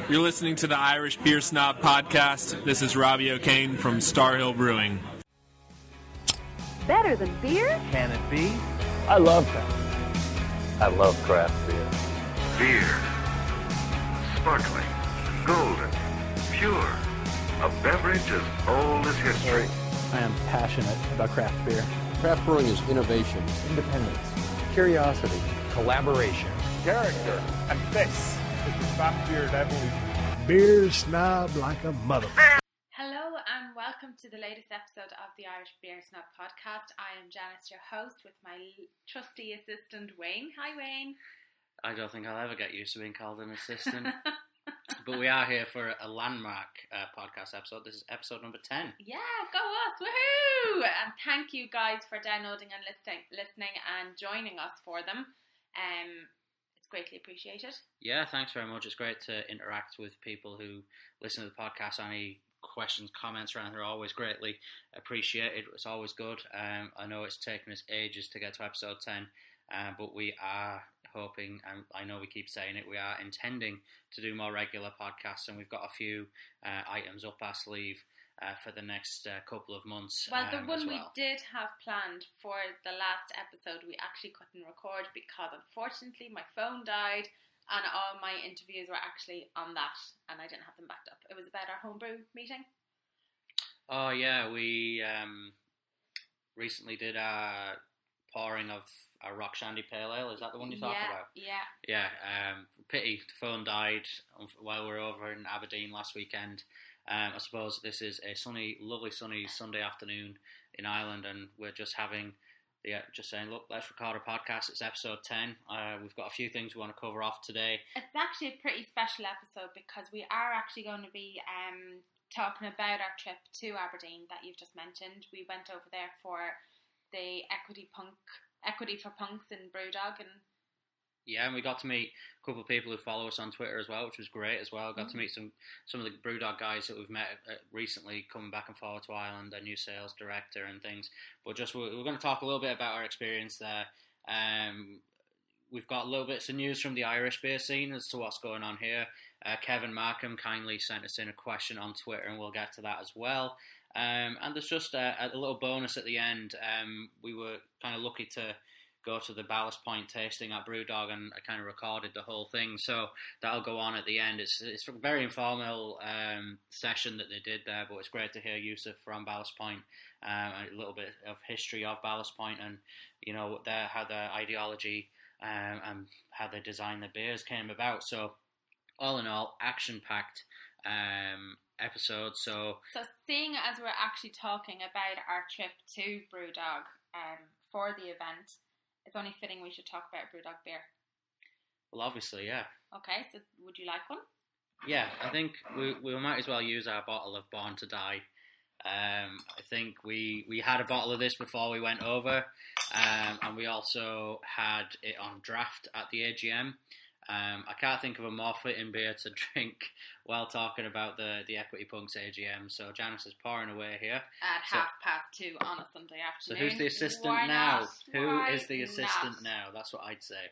You're listening to the Irish Beer Snob Podcast. This is Robbie O'Kane from Star Hill Brewing. Better than beer? Can it be? I love craft. I love craft beer. Beer. Sparkling. Golden. Pure. A beverage as old as history. I am passionate about craft beer. Craft brewing is innovation, Independence. Curiosity. collaboration. Character. And this is the Craft Beer Revolution. Beer snob like a mother. Hello and welcome to the latest episode of the Irish Beer Snob Podcast. I am Janice, your host, with my trusty assistant Wayne. Hi Wayne. I don't think I'll ever get used to being called an assistant. But we are here for a landmark podcast episode. This is episode number 10. Yeah, go us, woohoo! And thank you guys for downloading and listening and joining us for them. It's greatly appreciated. Yeah, thanks very much. It's great to interact with people who listen to the podcast. Any questions, comments around here are always greatly appreciated. It's always good. I know it's taken us ages to get to episode 10, but we are hoping, and I know we keep saying it, we are intending to do more regular podcasts, and we've got a few items up our sleeve for the next couple of months. Well, the one we did have planned for the last episode, we actually couldn't record because unfortunately my phone died and all my interviews were actually on that and I didn't have them backed up. It was about our homebrew meeting. Oh yeah, we recently did a pouring of a Rock Shandy Pale Ale. Is that the one you're talking about? Yeah. Pity the phone died while we were over in Aberdeen last weekend. I suppose this is a lovely sunny Sunday afternoon in Ireland, and we're just saying, look, let's record a podcast. It's episode 10. We've got a few things we want to cover off today. It's actually a pretty special episode because we are actually going to be talking about our trip to Aberdeen that you've just mentioned. We went over there for the Equity for Punks in Brewdog, and we got to meet a couple of people who follow us on Twitter as well, which was great as well. Got to meet some of the Brewdog guys that we've met recently coming back and forward to Ireland, their new sales director and things. But we're going to talk a little bit about our experience there. We've got a little bits of news from the Irish beer scene as to what's going on here. Kevin Markham kindly sent us in a question on Twitter, and we'll get to that as well. And there's just a little bonus at the end. We were kind of lucky to go to the Ballast Point tasting at Brewdog, and I kind of recorded the whole thing, so that'll go on at the end. It's a very informal session that they did there, but it's great to hear Yusuf from Ballast Point, a little bit of history of Ballast Point, and you know how their ideology and how they design the beers came about. So all in all, action-packed episode. So seeing as we're actually talking about our trip to Brewdog for the event, it's only fitting we should talk about Brewdog beer. Well, obviously, yeah. Okay, so would you like one? Yeah, I think we might as well use our bottle of Born to Die. I think we had a bottle of this before we went over, and we also had it on draft at the AGM. I can't think of a more fitting beer to drink while talking about the Equity Punks AGM. So Janice is pouring away here. At 2:30 on a Sunday afternoon. So who's the assistant Why now? not? Who is the assistant now? That's what I'd say.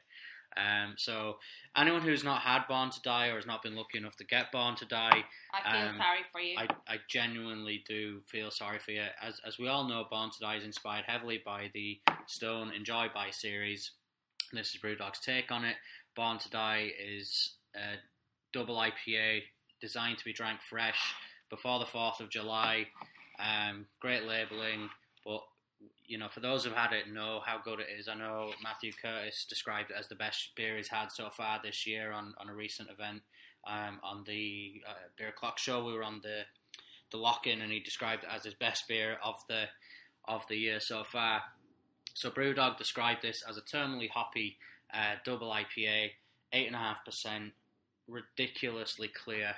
So anyone who's not had Born to Die or has not been lucky enough to get Born to Die, I feel sorry for you. I genuinely do feel sorry for you. As we all know, Born to Die is inspired heavily by the Stone Enjoy By series. This is Brewdog's take on it. Born to Die is a double IPA designed to be drank fresh before the 4th of July. Great labelling, but you know, for those who've had it, know how good it is. I know Matthew Curtis described it as the best beer he's had so far this year on a recent event on the Beer Clock show. We were on the lock-in, and he described it as his best beer of the year so far. So Brewdog described this as a terminally hoppy double IPA, 8.5%, ridiculously clear.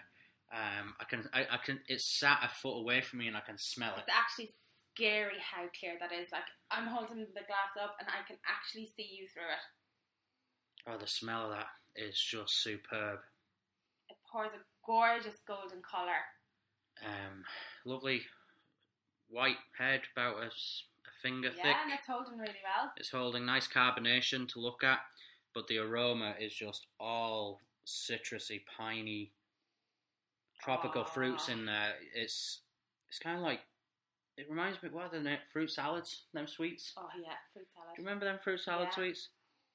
I can. It's sat a foot away from me, and I can smell it. It's actually scary how clear that is. Like, I'm holding the glass up, and I can actually see you through it. Oh, the smell of that is just superb. It pours a gorgeous golden colour. Lovely white head, about a finger thick. Yeah, and it's holding really well. It's holding nice carbonation to look at, but the aroma is just all citrusy, piney, tropical fruits in there. It's kind of like, it reminds me, what are the fruit salads? Them sweets? Oh yeah, fruit salad. Do you remember them fruit salad sweets?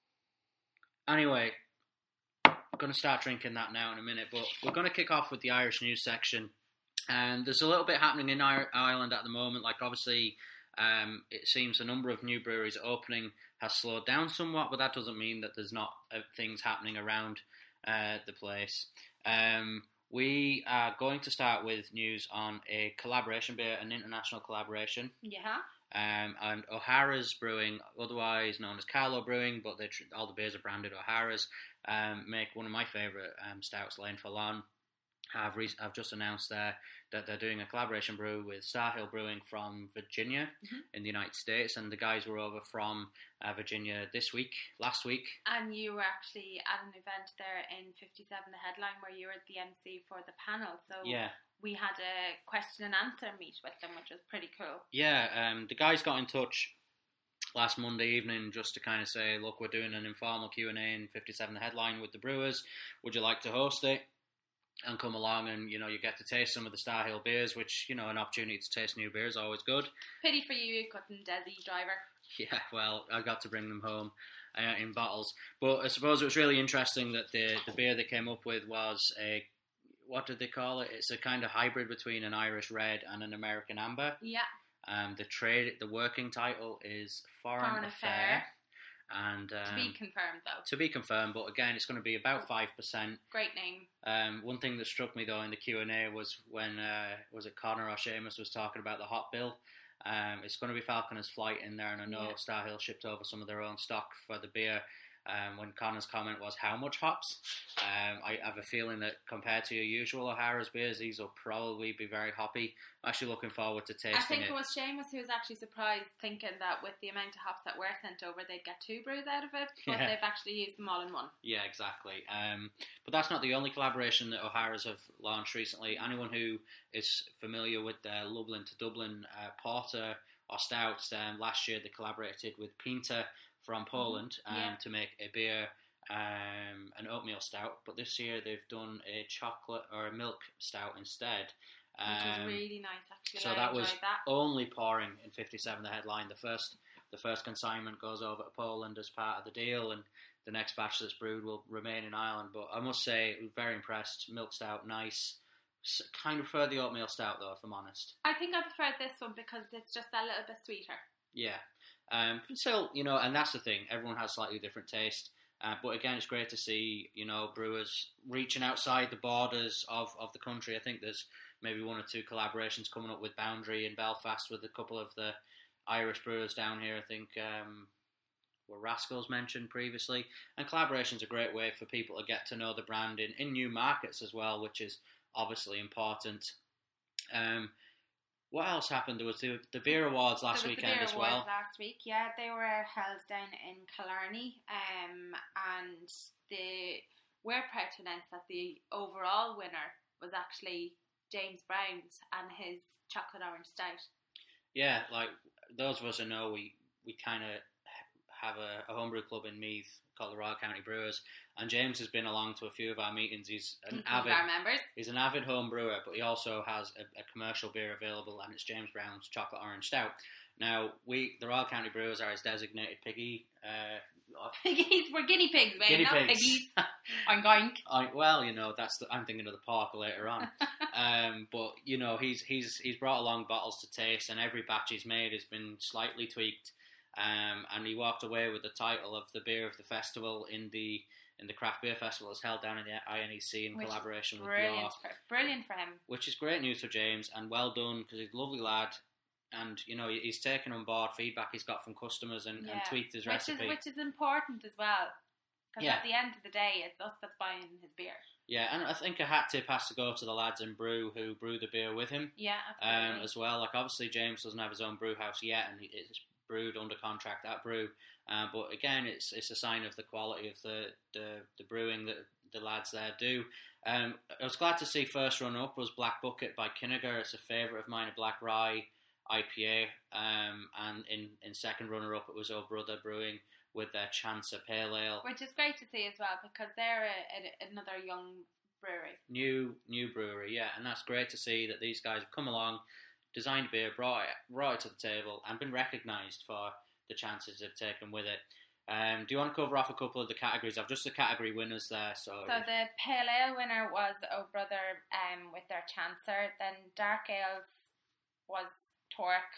Anyway, I'm going to start drinking that now in a minute, but we're going to kick off with the Irish news section. And there's a little bit happening in Ireland at the moment. Like, obviously, it seems a number of new breweries opening has slowed down somewhat, but that doesn't mean that there's not things happening around the place. We are going to start with news on a collaboration beer, an international collaboration. Yeah. And O'Hara's Brewing, otherwise known as Carlow Brewing, but all the beers are branded O'Hara's, make one of my favourite stouts, Lane for Lon. I've just announced there that they're doing a collaboration brew with Star Hill Brewing from Virginia in the United States, and the guys were over from Virginia last week. And you were actually at an event there in 57 The Headline where you were the MC for the panel, so yeah. We had a question and answer meet with them, which was pretty cool. Yeah, the guys got in touch last Monday evening just to kind of say, look, we're doing an informal Q&A in 57 The Headline with the brewers. Would you like to host it? And come along and, you get to taste some of the Star Hill beers, which, an opportunity to taste new beers is always good. Pity for you couldn't Desi driver. Yeah, well, I got to bring them home in bottles. But I suppose it was really interesting that the beer they came up with was what did they call it? It's a kind of hybrid between an Irish Red and an American Amber. Yeah. The working title is Foreign Affair. And to be confirmed, though. To be confirmed, but again, it's going to be about 5%. Great name. One thing that struck me, though, in the Q&A was when, was it Connor or Seamus was talking about the hop bill. It's going to be Falconer's Flight in there, and I know Star Hill shipped over some of their own stock for the beer. When Connor's comment was, how much hops? I have a feeling that compared to your usual O'Hara's beers, these will probably be very hoppy. I'm actually looking forward to tasting it. I think it was Seamus who was actually surprised, thinking that with the amount of hops that were sent over, they'd get 2 brews out of it, but they've actually used them all in one. Yeah, exactly. But that's not the only collaboration that O'Hara's have launched recently. Anyone who is familiar with their Lublin to Dublin porter or stouts, last year they collaborated with Pinta from Poland to make a beer, an oatmeal stout, but this year they've done a chocolate or a milk stout instead. Which is really nice, actually. So that was only pouring in 57 The Headline. The first consignment goes over to Poland as part of the deal, and the next batch that's brewed will remain in Ireland. But I must say, very impressed. Milk stout, nice. Kind of prefer the oatmeal stout, though, if I'm honest. I think I prefer this one because it's just a little bit sweeter. Yeah. Still, and that's the thing, everyone has slightly different taste, but again, it's great to see, brewers reaching outside the borders of the country. I think there's maybe 1 or 2 collaborations coming up with Boundary in Belfast with a couple of the Irish brewers down here. I think were Rascals mentioned previously, and collaboration's a great way for people to get to know the brand in new markets as well, which is obviously important. What else happened? There was the Beer Awards last weekend as well. Last week, yeah, they were held down in Killarney, and we're proud to announce that the overall winner was actually James Brown's and his chocolate orange stout. Yeah, like those of us who know, we kind of have a homebrew club in Meath called the Royal County Brewers, and James has been along to a few of our meetings. He's an avid home brewer, but he also has a commercial beer available, and it's James Brown's Chocolate Orange Stout. Now, the Royal County Brewers are his designated piggy. Piggies, we're guinea pigs, man. Guinea not pigs. Piggies. Oink. I'm thinking of the porker later on. But he's brought along bottles to taste, and every batch he's made has been slightly tweaked. And he walked away with the title of the beer of the festival in the craft beer festival that's held down in the INEC in collaboration with York. Brilliant for him. Which is great news for James, and well done, because he's a lovely lad, and he's taken on board feedback he's got from customers and tweaked his recipe, which is important as well, because at the end of the day, it's us that's buying his beer. Yeah, and I think a hat tip has to go to the lads in Brew who brew the beer with him. Yeah, absolutely. As well. Like, obviously James doesn't have his own brew house yet, and it's brewed under contract at Brew, but again, it's a sign of the quality of the brewing that the lads there do. I was glad to see first run up was Black Bucket by Kinniger. It's a favourite of mine, a black rye IPA, and in second runner up it was Oh Brother Brewing with their Chancer Pale Ale, which is great to see as well, because they're another young brewery. New brewery, yeah, and that's great to see that these guys have come along, designed beer, brought it to the table, and been recognised for the chances they've taken with it. Do you want to cover off a couple of the categories? I've just the category winners there. So the Pale Ale winner was Oh Brother with their Chancer. Then Dark Ales was Torque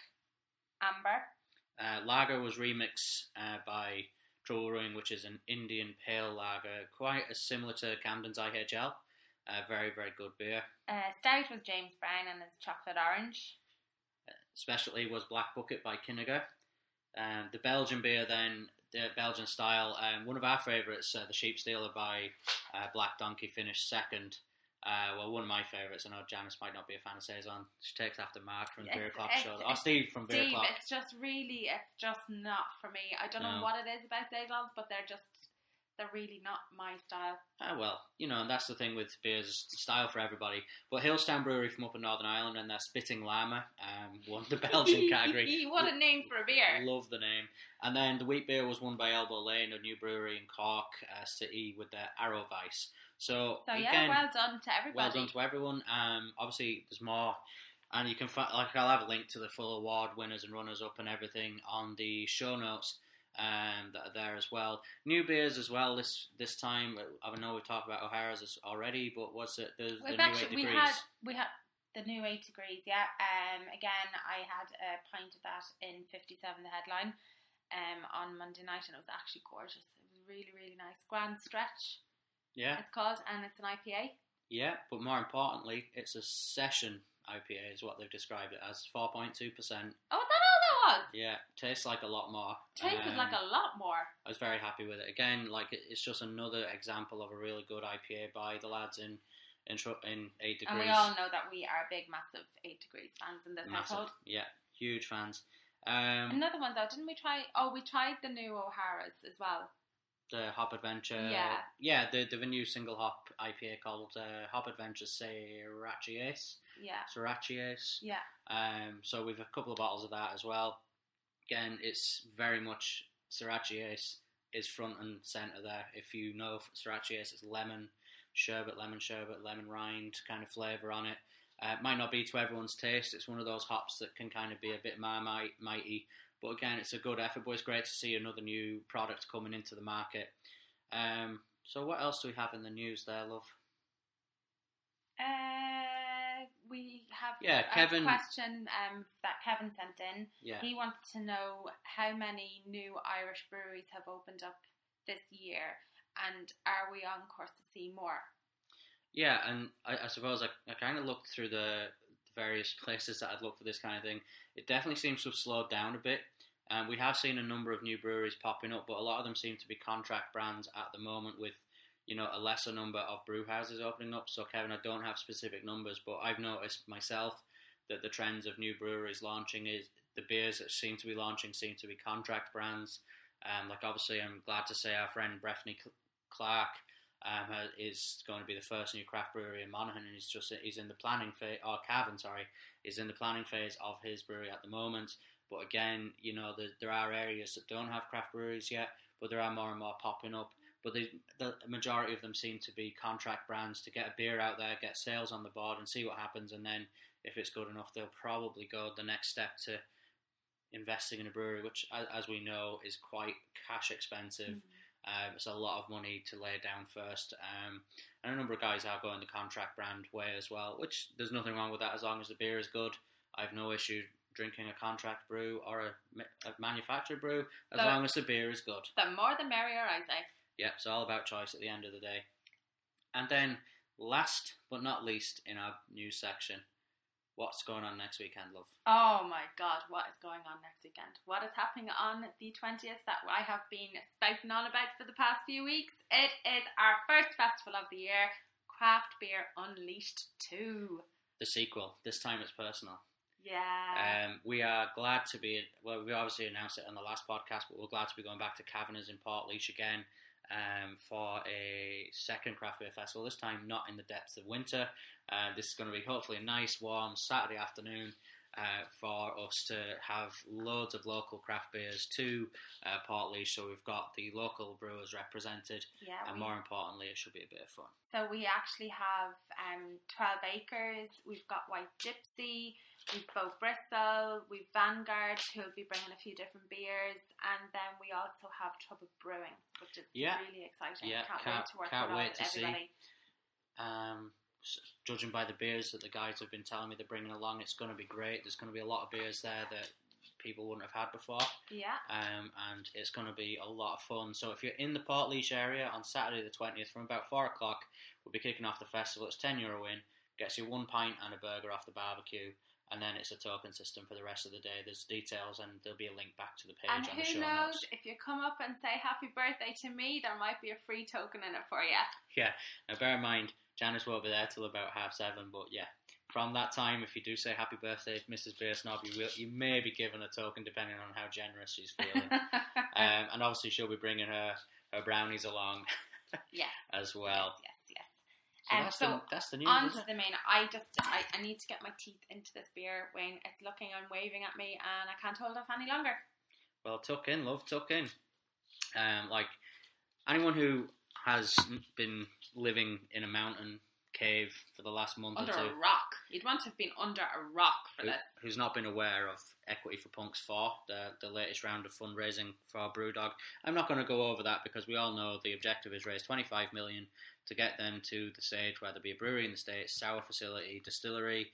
Amber. Lager was Remix by Trouble Brewing, which is an Indian pale lager, quite as similar to Camden's IHL. Very, very good beer. Stout was James Brown and his Chocolate Orange. Specialty was Black Bucket by Kinniger. The Belgian beer then, the Belgian style, one of our favourites, the Sheep Stealer by Black Donkey, finished second. Well, one of my favourites. I know Janice might not be a fan of Saison. She takes after Mark from the Beer Clock show. Or Steve from Beer Clock. It's just not for me. I don't know what it is about Saisons, but they're really not my style. Well, and that's the thing with beers, style for everybody. But Hillstown Brewery from up in Northern Ireland and their Spitting Llama won the Belgian category. What a name for a beer. Love the name. And then the wheat beer was won by Elbow Lane, a new brewery in Cork City with their Arrow Vice. So again, well done to everybody. Well done to everyone. Obviously, there's more. And you can find, I'll have a link to the full award winners and runners up and everything on the show notes. That are there as well. New beers as well this time. I know we've talked about O'Hara's already, but what's it? The new 8 degrees. We had the new 8 degrees. Yeah. Again, I had a pint of that in 57, the headline, on Monday night, and it was actually gorgeous. It was really, really nice. Grand Stretch. Yeah. It's called, and it's an IPA. Yeah, but more importantly, it's a session IPA, is what they've described it as. 4.2%. Oh, is that all that was? Yeah, tastes like a lot more. Tasted like a lot more. I was very happy with it. Again, it's just another example of a really good IPA by the lads in 8 degrees. And we all know that we are big, massive 8 degrees fans in this household. Yeah, huge fans. Another one though, didn't we try? Oh, we tried the new O'Hara's as well. The Hop Adventure. Yeah. The new single hop IPA called Hop Adventure Sriracha. Yeah. Sriracha. Yeah. So we've a couple of bottles of that as well. Again, it's very much Sriracha is front and centre there. If you know Sriracha, it's lemon sherbet, lemon rind kind of flavour on it. It might not be to everyone's taste. It's one of those hops that can kind of be a bit marmite-y. But again, it's a good effort, but it's great to see another new product coming into the market. So what else do we have in the news there, love? We have Kevin, a question that Kevin sent in. Yeah. He wanted to know how many new Irish breweries have opened up this year, and are we on course to see more? Yeah, and I suppose I kind of looked through the various places that I'd look for this kind of thing. It definitely seems to have slowed down a bit. We have seen a number of new breweries popping up, but a lot of them seem to be contract brands at the moment with, a lesser number of brew houses opening up. So, Kevin, I don't have specific numbers, but I've noticed myself that the trends of new breweries launching is the beers that seem to be launching seem to be contract brands. Obviously, I'm glad to say our friend Breffney Clark is going to be the first new craft brewery in Monaghan, and he's in the planning phase, or Cavan, is in the planning phase of his brewery at the moment. But again, there are areas that don't have craft breweries yet, but there are more and more popping up. But the majority of them seem to be contract brands to get a beer out there, get sales on the board, and see what happens. And then, if it's good enough, they'll probably go the next step to investing in a brewery, which, as we know, is quite cash expensive. Mm-hmm. It's a lot of money to lay down first. And a number of guys are going the contract brand way as well, which there's nothing wrong with that as long as the beer is good. I have no issue drinking a contract brew or a manufactured brew as long as the beer is good. The more the merrier, I say. Yeah, it's all about choice at the end of the day. And then, last but not least in our news section, what's going on next weekend, love? Oh my God, what is going on next weekend? What is happening on the 20th that I have been spouting on about for the past few weeks? It is our first festival of the year, Craft Beer Unleashed 2. The sequel. This time it's personal. Yeah. We are glad to be, we obviously announced it on the last podcast, but we're glad to be going back to Caverners in Portlaoise again for a second craft beer festival, this time not in the depths of winter. This is going to be hopefully a nice warm Saturday afternoon for us to have loads of local craft beers to Portlaoise, so we've got the local brewers represented, and more importantly, it should be a bit of fun. So we actually have 12 Acres, we've got White Gypsy, we've Bow Bristol, we've Vanguard, who'll be bringing a few different beers, and then we also have Trouble Brewing, which is really exciting. Can't wait to work with everybody. Judging by the beers that the guys have been telling me they're bringing along, it's going to be great. There's going to be a lot of beers there that people wouldn't have had before. And it's going to be a lot of fun. So if you're in the Portlaoise area on Saturday the 20th from about 4 o'clock, we'll be kicking off the festival. It's €10 in, gets you 1 pint and a burger off the barbecue, and then it's a token system for the rest of the day. There's details, and there'll be a link back to the page on the show notes. And who knows, if you come up and say happy birthday to me, there might be a free token in it for you. Yeah, now bear in mind, Janice won't be there till about 7:30, but yeah, from that time, if you do say happy birthday to Mrs. Beer Snob, you may be given a token depending on how generous she's feeling. And obviously she'll be bringing her brownies along as well. Yes. So that's the news. On to the main. I need to get my teeth into this beer, Wayne. It's looking and waving at me, and I can't hold off any longer. Well, tuck in, love, tuck in. Like anyone who has been living in a mountain cave for the last month under or two. Under a rock. You'd want to have been under a rock for this. Who's not been aware of Equity for Punks 4, the latest round of fundraising for our Brewdog. I'm not going to go over that because we all know the objective is raise 25 million to get them to the stage where there'll be a brewery in the States, sour facility, distillery,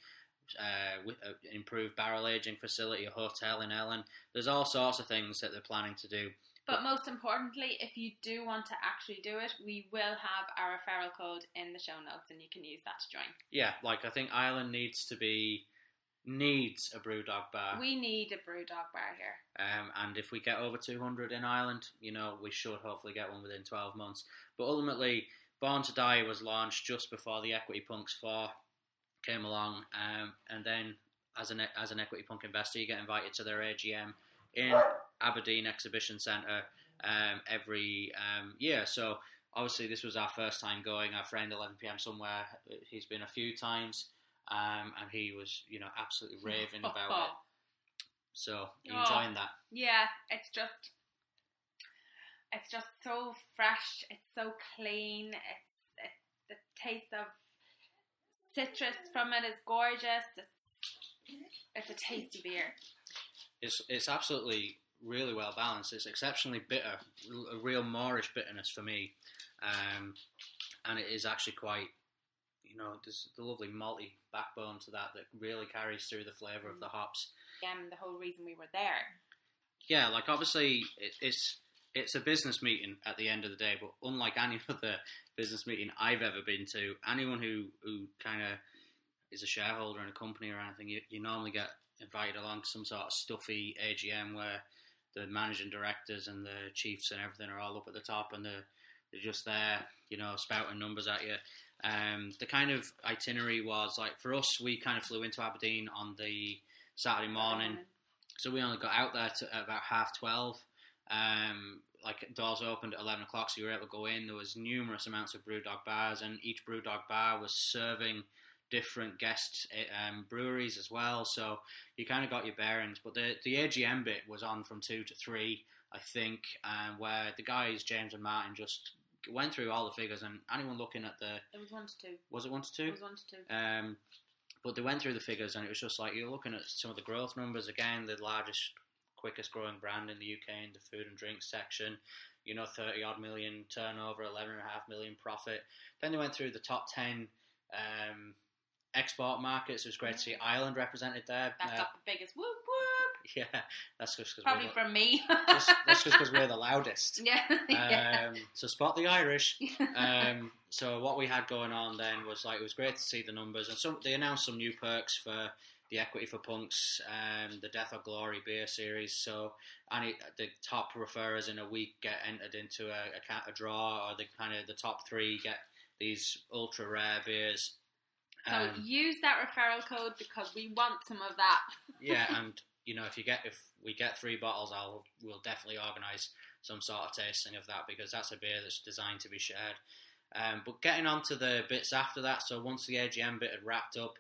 improved barrel aging facility, a hotel in Ellen. There's all sorts of things that they're planning to do. But most importantly, if you do want to actually do it, we will have our referral code in the show notes, and you can use that to join. Yeah, like I think Ireland needs a Brewdog bar. We need a Brewdog bar here. And if we get over 200 in Ireland, we should hopefully get one within 12 months. But ultimately, Born to Die was launched just before the Equity Punks 4 came along, and then as an Equity Punk investor, you get invited to their AGM in Aberdeen Exhibition Centre every year. So obviously this was our first time going. Our friend 11pm Somewhere, he's been a few times, and he was absolutely raving about it. So you enjoying that? Yeah, it's just so fresh. It's so clean. The taste of citrus from it is gorgeous. It's a tasty beer. It's absolutely really well balanced. It's exceptionally bitter, a real Moorish bitterness for me, and it is actually quite, there's the lovely malty backbone to that really carries through the flavour of the hops. The whole reason we were there. Yeah, like obviously it's a business meeting at the end of the day, but unlike any other business meeting I've ever been to, anyone who kind of is a shareholder in a company or anything, you normally get invited along to some sort of stuffy AGM where the managing directors and the chiefs and everything are all up at the top, and they're just there, spouting numbers at you. The kind of itinerary was like, for us, we kind of flew into Aberdeen on the Saturday morning, so we only got out there at about 12:30. Like doors opened at 11 o'clock, so you were able to go in. There was numerous amounts of Brewdog bars, and each Brewdog bar was serving different guest breweries as well, so you kind of got your bearings. But the AGM bit was on from 2 to 3, I think, where the guys, James and Martin, just went through all the figures, and anyone looking at It was 1 to 2. Was it 1 to 2? It was 1 to 2. But they went through the figures, and it was just like, you're looking at some of the growth numbers. Again, the largest, quickest growing brand in the UK in the food and drink section, 30 odd million turnover, 11.5 million profit. Then they went through the top 10 export markets. It was great to see Ireland represented there. That got the biggest whoop whoop. Yeah, that's just because probably from me. That's just because we're the loudest. Yeah. So spot the Irish. So what we had going on then was it was great to see the numbers, and they announced some new perks for the Equity for Punks, the Death or Glory beer series. So the top referrers in a week get entered into a draw, or the top 3 get these ultra rare beers. So use that referral code because we want some of that. Yeah, and if we get 3 bottles, we'll definitely organise some sort of tasting of that, because that's a beer that's designed to be shared. But getting on to the bits after that, so once the AGM bit had wrapped up,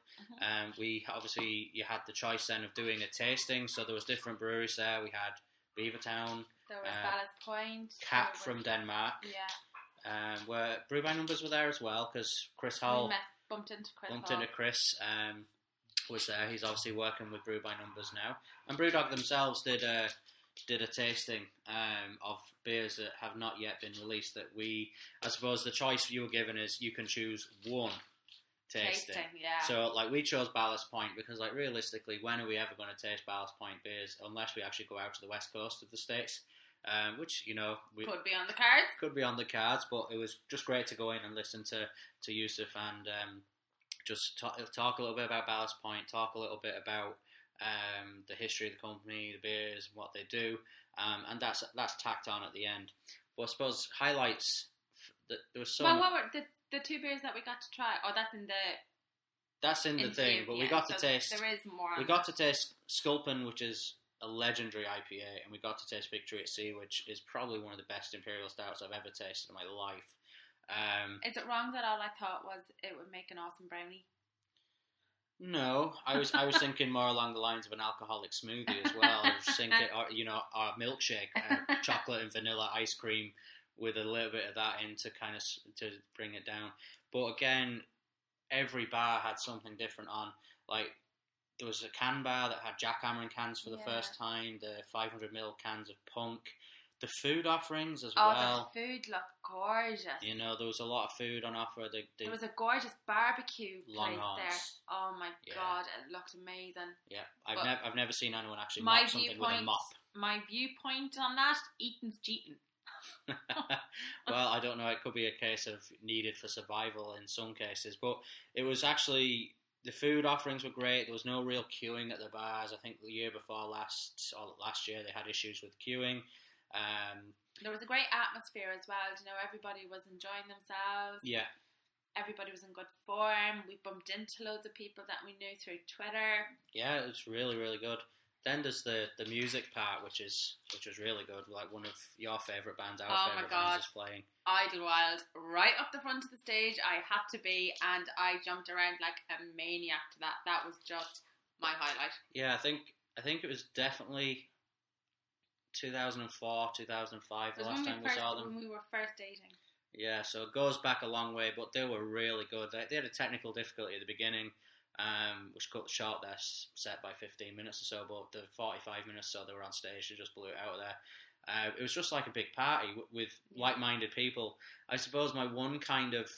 you had the choice then of doing a tasting. So there was different breweries there. We had Beavertown. There was Ballast Point. Cap from Denmark. Yeah. Where Brew by Numbers were there as well, because Chris Hall bumped into Chris. Was there. He's obviously working with Brew by Numbers now. And Brewdog themselves did a tasting of beers that have not yet been released. That I suppose the choice you were given is you can choose one tasting. Yeah. So like we chose Ballast Point because like realistically, when are we ever going to taste Ballast Point beers unless we actually go out to the west coast of the States? Which could be on the cards. Could be on the cards, but it was just great to go in and listen to Yusuf and just talk a little bit about Ballast Point, talk a little bit about the history of the company, the beers, what they do, and that's tacked on at the end. But I suppose highlights. There was some. Well, what were the two beers that we got to try? Oh, that's in the. That's in the thing, but we got to taste. There is more. We got to taste Sculpin, which is a legendary IPA, and we got to taste Victory at Sea, which is probably one of the best imperial stouts I've ever tasted in my life. Is it wrong that all I thought was it would make an awesome brownie? No, I was thinking more along the lines of an alcoholic smoothie as well. I was thinking, our milkshake, chocolate and vanilla ice cream with a little bit of that in to bring it down. But again, every bar had something different on. Like there was a can bar that had jackhammering cans for the first time. The 500ml cans of Punk. The food offerings as well. The food looked gorgeous. There was a lot of food on offer. There was a gorgeous barbecue place Longhorns. there. Oh my god, it looked amazing. Yeah, I've never seen anyone actually mop something with a mop. My viewpoint on that, eating's cheating. Well, I don't know. It could be a case of needed for survival in some cases, but it was actually. The food offerings were great. There was no real queuing at the bars. I think the year before last year they had issues with queuing. There was a great atmosphere as well. Everybody was enjoying themselves. Yeah. Everybody was in good form. We bumped into loads of people that we knew through Twitter. Yeah, it was really, really good. Then there's the music part, which was really good. Like one of your favourite bands, favourite bands is playing. Idlewild, right up the front of the stage. I had to be, and I jumped around like a maniac to that. That was just my highlight. Yeah, I think it was definitely 2004, 2005, the last time we saw them. When we were first dating. Yeah, so it goes back a long way, but they were really good. They had a technical difficulty at the beginning, which cut short their set by 15 minutes or so, but the 45 minutes or so they were on stage, they just blew it out of there. It was just like a big party with like-minded people. I suppose my one kind of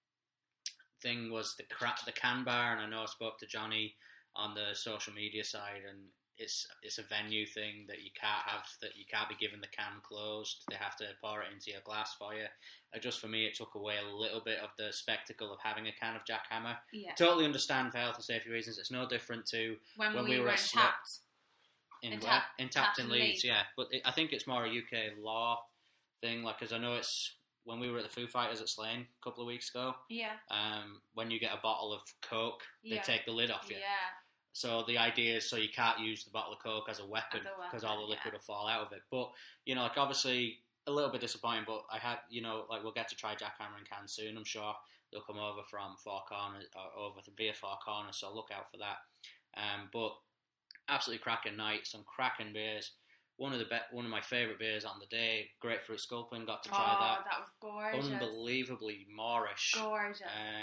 thing was the can bar, and I know I spoke to Johnny on the social media side, and it's a venue thing that you can't be given the can closed. They have to pour it into your glass for you. Just for me, it took away a little bit of the spectacle of having a can of Jackhammer. Yeah. Totally understand for health and safety reasons. It's no different to when we were at Tapped. In Tapped in Leeds, yeah. But I think it's more a UK law thing, like, because I know it's when we were at the Foo Fighters at Slane a couple of weeks ago. Yeah. When you get a bottle of Coke, they take the lid off you. Yeah. So the idea is so you can't use the bottle of Coke as a weapon because all the liquid will fall out of it. But obviously a little bit disappointing. But I had we'll get to try jackhammering cans soon. I'm sure they'll come over from Four Corners or over via Four Corners. So look out for that. But absolutely cracking night, some cracking beers. One of my favourite beers on the day, Grapefruit Sculpin. Got to try that. That was gorgeous. Unbelievably Moorish. Gorgeous.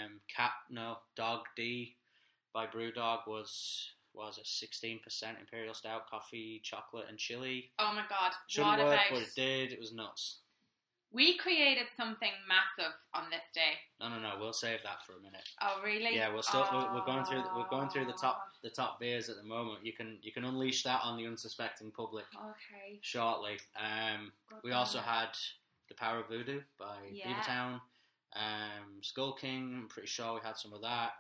Dog D by Brewdog was it 16% Imperial Stout, coffee, chocolate and chili. Oh my god. Shouldn't work, but it did. It was nuts. We created something massive on this day. No, we'll save that for a minute. Oh really? Yeah, we're going through the top beers at the moment. You can unleash that on the unsuspecting public. Okay. Shortly. We also had The Power of Voodoo by Beavertown. Skull King, I'm pretty sure we had some of that.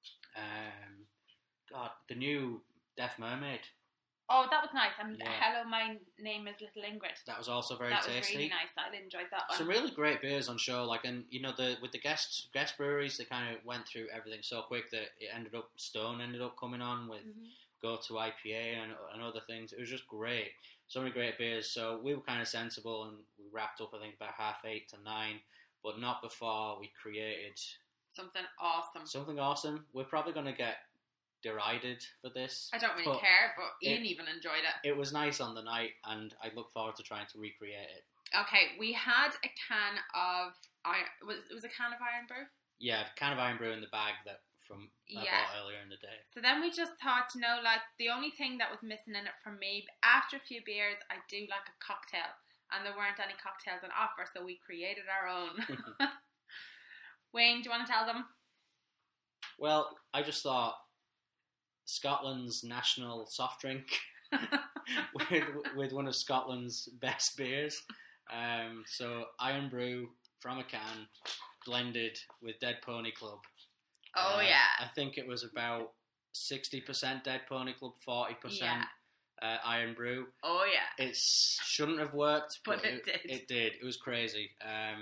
The new Deaf Mermaid. Oh, that was nice. Hello, my name is Little Ingrid. That was also very tasty. That was really nice. I enjoyed that one. Some really great beers on show. With the guest breweries, they kind of went through everything so quick that Stone ended up coming on with Go to IPA and other things. It was just great. So many great beers. So we were kind of sensible, and we wrapped up I think about 8:30 to 9. but not before we created something awesome. Something awesome. We're probably going to get derided for this. I don't really care, but Ian even enjoyed it. It was nice on the night, and I look forward to trying to recreate it. Okay, we had a can of it was a can of Iron Brew? Yeah, a can of Iron Brew in the bag that I bought earlier in the day. So then we just thought, like, the only thing that was missing in it for me, after a few beers, I do like a cocktail. And there weren't any cocktails on offer, so we created our own. Wayne, do you want to tell them? Well, I just thought Scotland's national soft drink with one of Scotland's best beers. So Iron Brew from a can, blended with Dead Pony Club. Oh, yeah. I think it was about 60% Dead Pony Club, 40% Iron Brew. Oh, yeah. It shouldn't have worked, but it did. It did. It was crazy.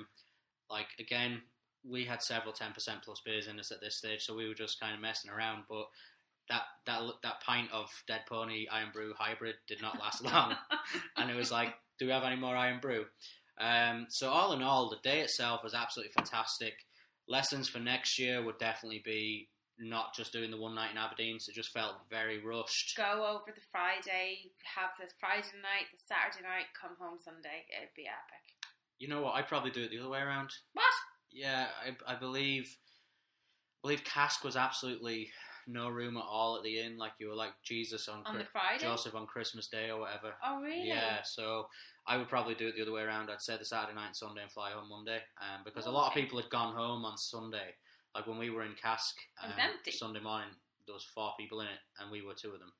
Again, we had several 10% plus beers in us at this stage, so we were just kind of messing around, but that pint of Dead Pony Iron Brew hybrid did not last long. And it was like, do we have any more Iron Brew? So all in all, the day itself was absolutely fantastic. Lessons for next year would definitely be not just doing the one night in Aberdeen, so it just felt very rushed. Go over the Friday, have the Friday night, the Saturday night, come home Sunday. It'd be epic. You know what? I'd probably do it the other way around. What? Yeah, I believe Cask was absolutely no room at all at the inn. Like, you were like Jesus on the Friday? Joseph on Christmas Day or whatever. Oh, really? Yeah, so I would probably do it the other way around. I'd say the Saturday night and Sunday and fly home Monday. Because a lot of people had gone home on Sunday. Like when we were in Cask Sunday morning, there was 4 people in it, and we were 2 of them.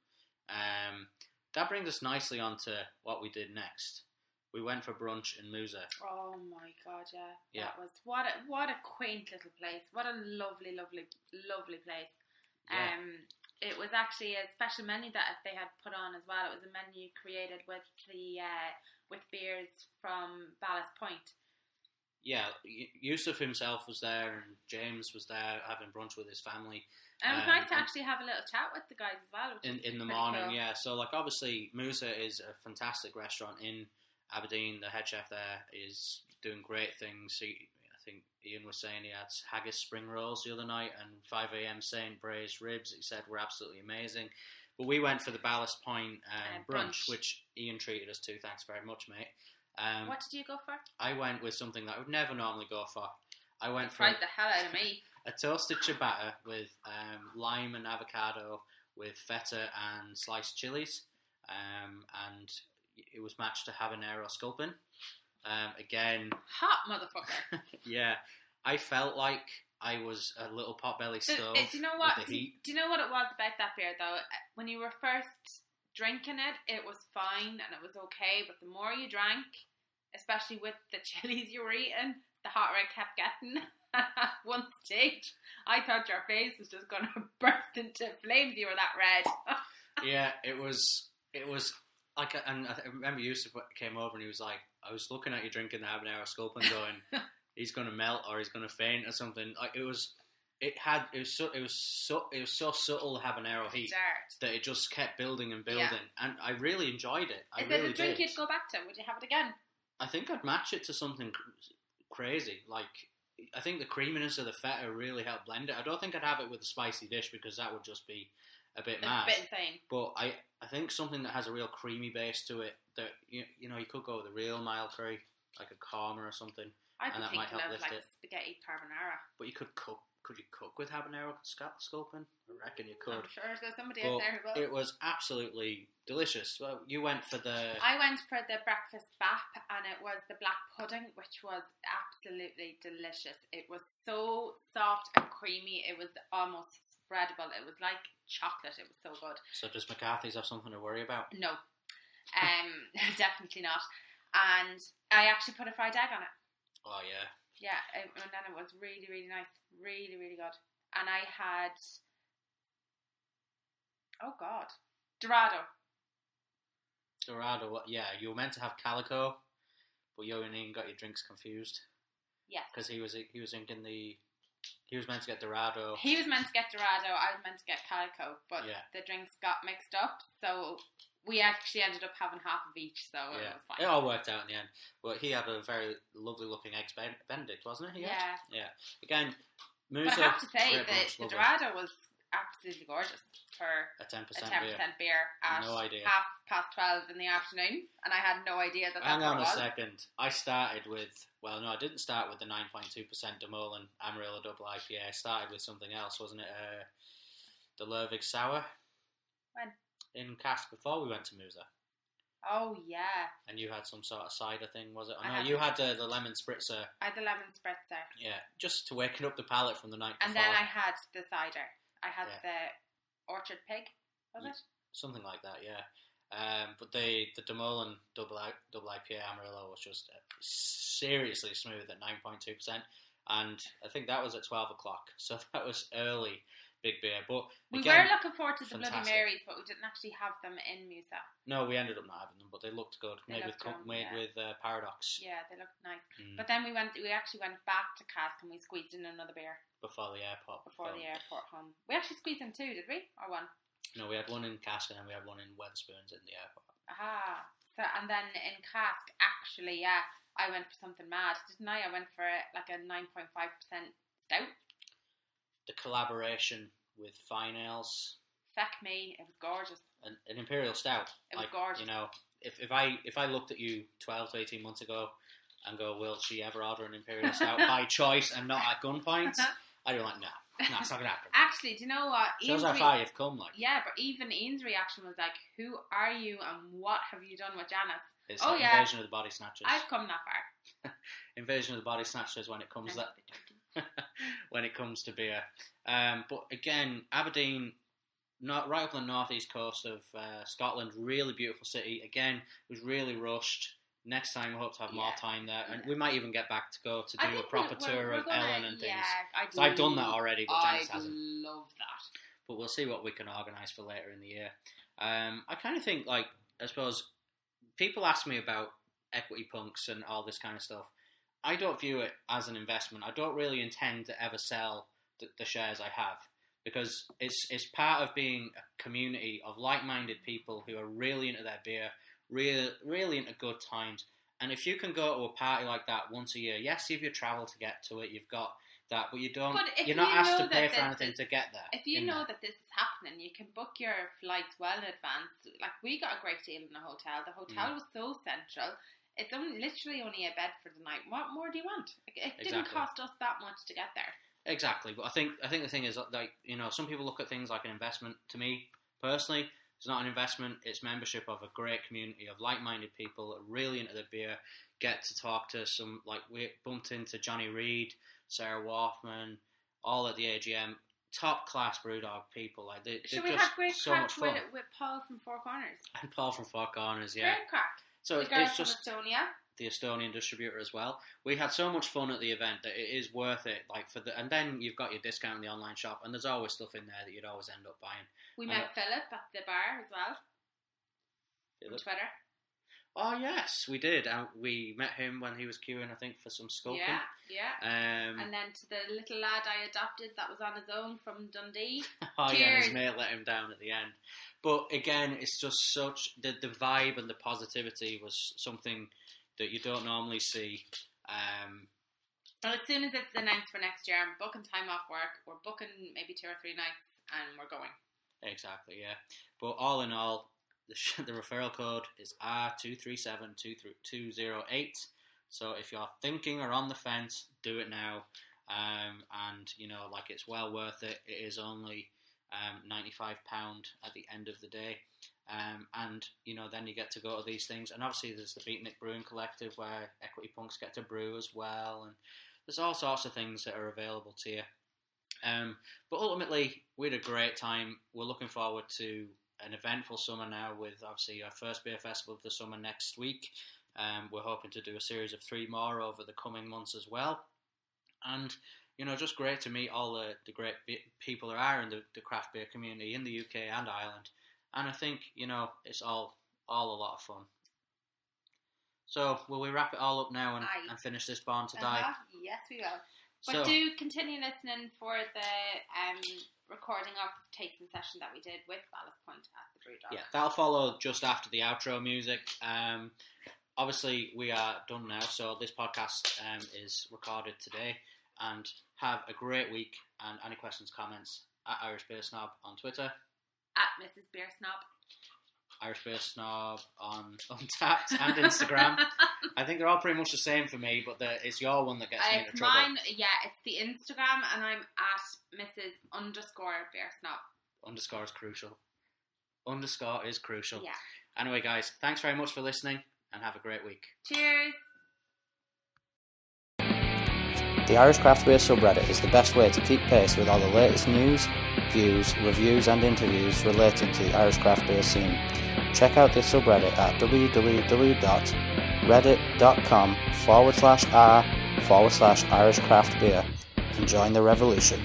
That brings us nicely onto what we did next. We went for brunch in Musa. Oh my God, yeah. That was what a quaint little place. What a lovely, lovely, lovely place. Yeah. It was actually a special menu that they had put on as well. It was a menu created with with beers from Ballast Point. Yeah, Yusuf himself was there, and James was there having brunch with his family. And it was nice to actually have a little chat with the guys as well. In the morning, cool. Yeah. So, like, obviously, Musa is a fantastic restaurant in Aberdeen. The head chef there is doing great things. I think Ian was saying he had haggis spring rolls the other night and 5 a.m. Saint braised ribs. He said were absolutely amazing. But we went for the Ballast Point brunch, which Ian treated us to. Thanks very much, mate. What did you go for? I went with something that I would never normally go for. I went for the hell out of me. A toasted ciabatta with lime and avocado with feta and sliced chilies, and it was matched to habanero sculpin. Again, hot motherfucker. Yeah, I felt like I was a little potbelly stove. Do you know what? With the heat. Do you know what it was about that beer though? When you were first drinking it was fine and it was okay, but the more you drank, especially with the chilies you were eating, the hotter it kept getting. At one stage, I thought your face was just going to burst into flames. You were that red. Yeah, it was like, and I remember Yusuf came over and he was like, I was looking at you drinking the habanero sculpin, going, he's going to melt or he's going to faint or something. Like it was so subtle habanero heat that it just kept building and building, and I really enjoyed it. Is it a drink you'd go back to? Would you have it again? I think I'd match it to something crazy. Like, I think the creaminess of the feta really helped blend it. I don't think I'd have it with a spicy dish because that would just be a bit mad. A bit insane. But I think something that has a real creamy base to it, that you know, you could go with a real mild curry, like a korma or something, and that might help lift it. Spaghetti carbonara. But you could cook. Could you cook with habanero sculpin? I reckon you could. I'm sure there's somebody out there who will. It was absolutely delicious. Well, you went for the... I went for the breakfast bap, and it was the black pudding, which was absolutely delicious. It was so soft and creamy, it was almost spreadable. It was like chocolate. It was so good. So does McCarthy's have something to worry about? No. Definitely not. And I actually put a fried egg on it. Oh, yeah. Yeah, and then it was really, really nice. Really, really good. And I had... Oh, God. Dorado, yeah. You were meant to have Calico, but you and Ian got your drinks confused. Yes. Because he was thinking he was meant to get Dorado. He was meant to get Dorado, I was meant to get Calico, but the drinks got mixed up. So we actually ended up having half of each, so it was fine. It all worked out in the end. But he had a very lovely looking Eggs Benedict, wasn't it? Yeah. Again, Musa, but I have to say that the Dorado was absolutely gorgeous for a 10% beer at no idea. 12:30 in the afternoon, and I had no idea that Hang that's on what it was. a second. I started with, well, no, I didn't start with the 9.2% Demolen Amarillo Double IPA. I started with something else, wasn't it? The Lervig Sour. When? In cask before we went to Musa. Oh, yeah. And you had some sort of cider thing, was it? Oh, I no, you had the lemon spritzer. I had the lemon spritzer. Yeah, just to waken up the palate from the night before. And then I had the cider. I had the Orchard Pig, was it? Something like that, yeah. But the Demolen double IPA Amarillo was just seriously smooth at 9.2%. And I think that was at 12 o'clock. So that was early big beer. But we again, were looking forward to the fantastic. Bloody Marys, but we didn't actually have them in Musa. No, we ended up not having them, but they looked good. They Made looked with Paradox. Yeah, they looked nice. But then we actually went back to cask and we squeezed in another beer. Before the airport. The airport home. We actually squeezed in two, did we? Or one? No, we had one in cask and then we had one in Wetherspoons in the airport. Aha. So, and then in cask, actually, I went for something mad, didn't I? I went for like a 9.5% stout. The collaboration with Fine Ales. Feck me, it was gorgeous. An Imperial Stout. It was gorgeous. You know, if I looked at you 12 to 18 months ago and go, will she ever order an Imperial Stout by choice and not at gunpoint? I'd be like, no, it's not going to happen. Actually, do you know what? Shows how far you've come, like. Yeah, but even Ian's reaction was like, who are you and what have you done with Janice? It's like Invasion of the Body Snatchers. I've come that far. Invasion of the Body Snatchers when it comes when it comes to beer. But again, Aberdeen, right up on the northeast coast of Scotland, really beautiful city. Again, it was really rushed. Next time we hope to have more time there, and we might even get back to do a proper tour of Ellen and things. Yeah, I've done that already, but Janice hasn't. I love that. But we'll see what we can organise for later in the year. I kind of think, like, I suppose people ask me about equity punks and all this kind of stuff. I don't view it as an investment. I don't really intend to ever sell the shares I have, because it's part of being a community of like-minded people who are really into their beer, really into good times. And if you can go to a party like that once a year, yes, if you travel to get to it, you've got that, but you're not asked to pay for anything to get there. If you know that this is happening, you can book your flights well in advance. Like, we got a great deal in the hotel. The hotel was so central. It's literally only a bed for the night. What more do you want? It didn't cost us that much to get there. Exactly, but I think the thing is, like, you know, some people look at things like an investment. To me personally, it's not an investment. It's membership of a great community of like-minded people that are really into the beer. Get to talk to some, like, we bumped into Johnny Reed, Sarah Wolfman, all at the AGM. Top-class Brewdog people. Like, they're so we just had great so crack much fun. with Paul from Four Corners. And Paul from Four Corners, yeah. Great crack. So the girl it's from just Estonia. The Estonian distributor as well. We had so much fun at the event that it is worth it. Like, and then you've got your discount in the online shop, and there's always stuff in there that you'd always end up buying. We met Philip at the bar as well. Philip? On Twitter. Oh yes, we did. And we met him when he was queuing, I think, for some sculpting. Yeah. And then to the little lad I adopted that was on his own from Dundee. Oh yeah, and his mate let him down at the end. But again, it's just such the vibe and the positivity was something that you don't normally see. Well, as soon as it's announced for next year, I'm booking time off work. We're booking maybe 2 or 3 nights, and we're going. Exactly, yeah. But all in all, the referral code is R237228. So if you're thinking or on the fence, do it now. And, you know, like, it's well worth it. It is only £95 at the end of the day. And, you know, then you get to go to these things. And obviously there's the Beatnik Brewing Collective where Equity Punks get to brew as well. And there's all sorts of things that are available to you. But ultimately, we had a great time. We're looking forward to an eventful summer now with, obviously, our first beer festival of the summer next week. We're hoping to do a series of 3 more over the coming months as well. And, you know, just great to meet all the great people there are in the craft beer community in the UK and Ireland. And I think, you know, it's all a lot of fun. So, will we wrap it all up now and finish this Born to Die? Yes, we will. But do continue listening for the recording of the tasting session that we did with Ballast Point at the Brewdog. Yeah, that'll follow just after the outro music. Obviously, we are done now, so this podcast is recorded today. And have a great week. And any questions, comments, at Irish Beer Snob on Twitter. At Mrs. Beer Snob. Irish Beer Snob on Untapped and Instagram. I think they're all pretty much the same for me, but it's your one that gets me into trouble. Mine, it's the Instagram, and I'm at Mrs. _Beer Snob. Underscore is crucial. Underscore is crucial. Yeah. Anyway, guys, thanks very much for listening, and have a great week. Cheers! The Irish Craft Beer subreddit is the best way to keep pace with all the latest news, views, reviews and interviews relating to the Irish craft beer scene. Check out this subreddit at www.reddit.com/r/Irish craft beer and join the revolution.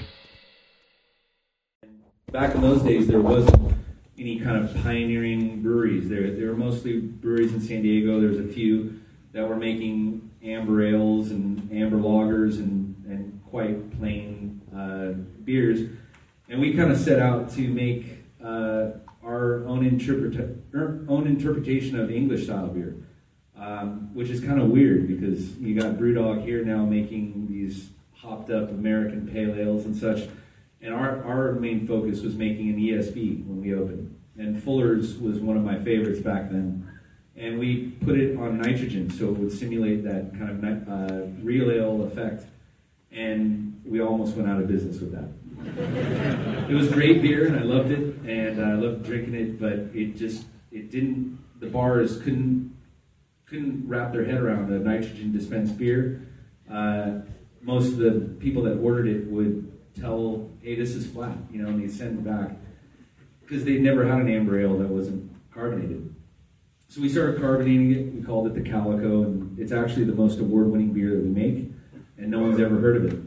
Back in those days, there wasn't any kind of pioneering breweries. There were mostly breweries in San Diego. There was a few that were making amber ales and amber lagers and quite plain beers. And we kind of set out to make our own interpretation of English style beer, which is kind of weird because you got Brewdog here now making these hopped up American pale ales and such. And our main focus was making an ESB when we opened. And Fuller's was one of my favorites back then. And we put it on nitrogen so it would simulate that kind of real ale effect. And we almost went out of business with that. It was great beer and I loved it and I loved drinking it, but the bars couldn't wrap their head around a nitrogen dispensed beer. Most of the people that ordered it would tell, hey, this is flat, and they'd send it back because they'd never had an amber ale that wasn't carbonated. So we started carbonating it. We called it the Calico, and it's actually the most award-winning beer that we make, and no one's ever heard of it.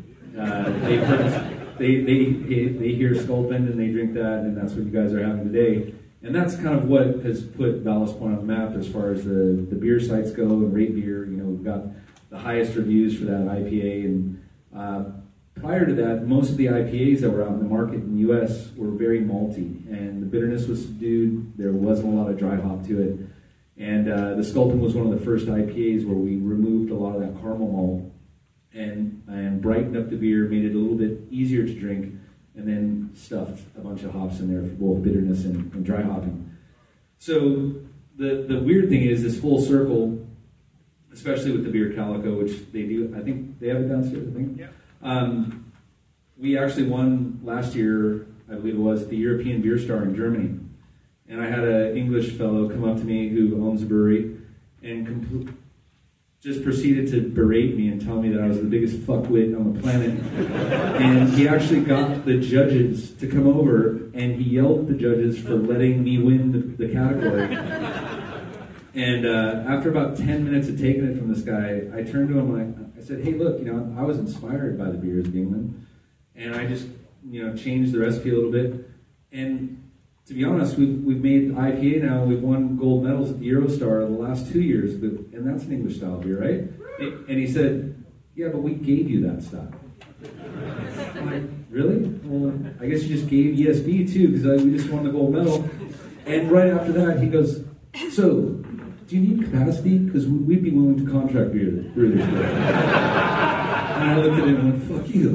They hear Sculpin and they drink that, and that's what you guys are having today. And that's kind of what has put Ballast Point on the map as far as the beer sites go and rate beer. We've got the highest reviews for that IPA, and prior to that, most of the IPAs that were out in the market in the U.S. were very malty, and the bitterness was subdued. There wasn't a lot of dry hop to it. And the Sculpin was one of the first IPAs where we removed a lot of that caramel malt and brightened up the beer, made it a little bit easier to drink, and then stuffed a bunch of hops in there for both bitterness and dry hopping. So the weird thing is this full circle, especially with the beer Calico, which they do, I think they have it downstairs, I think. Yeah. We actually won last year, I believe it was, the European Beer Star in Germany. And I had an English fellow come up to me who owns a brewery and just proceeded to berate me and tell me that I was the biggest fuckwit on the planet. And he actually got the judges to come over and he yelled at the judges for letting me win the category. And after about 10 minutes of taking it from this guy, I turned to him and I said, hey, look, I was inspired by the beers of England. And I just, changed the recipe a little bit. And to be honest, we've made IPA now. We've won gold medals at the Eurostar the last 2 years, and that's an English style beer, right? And he said, yeah, but we gave you that style. I'm like, really? Well, I guess you just gave ESB too, because we just won the gold medal. And right after that, he goes, so, do you need capacity? Because we'd be willing to contract brew this beer. And I looked at him and went, fuck you.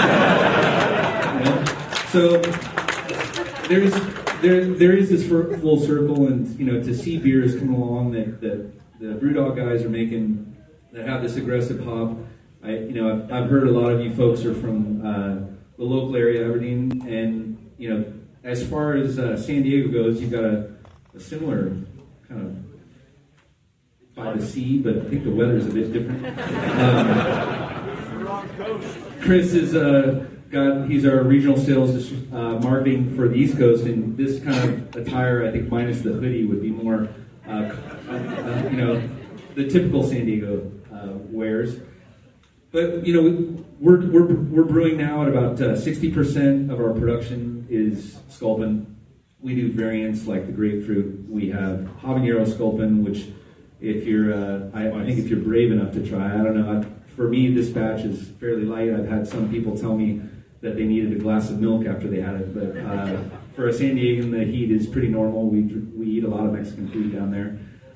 So, there is this full circle, and to see beers come along that the Brewdog guys are making that have this aggressive hop. I've heard a lot of you folks are from the local area, Aberdeen, and as far as San Diego goes, you've got a similar kind of by the sea, but I think the weather's a bit different. Chris is he's our regional sales marketing for the East Coast, and this kind of attire, I think, minus the hoodie, would be more, the typical San Diego wears. But we're brewing now at about 60% of our production is Sculpin. We do variants like the grapefruit. We have Habanero Sculpin, which if you're, I think if you're brave enough to try, I don't know. For me, this batch is fairly light. I've had some people tell me that they needed a glass of milk after they had it. But for a San Diegan, the heat is pretty normal. We eat a lot of Mexican food down there.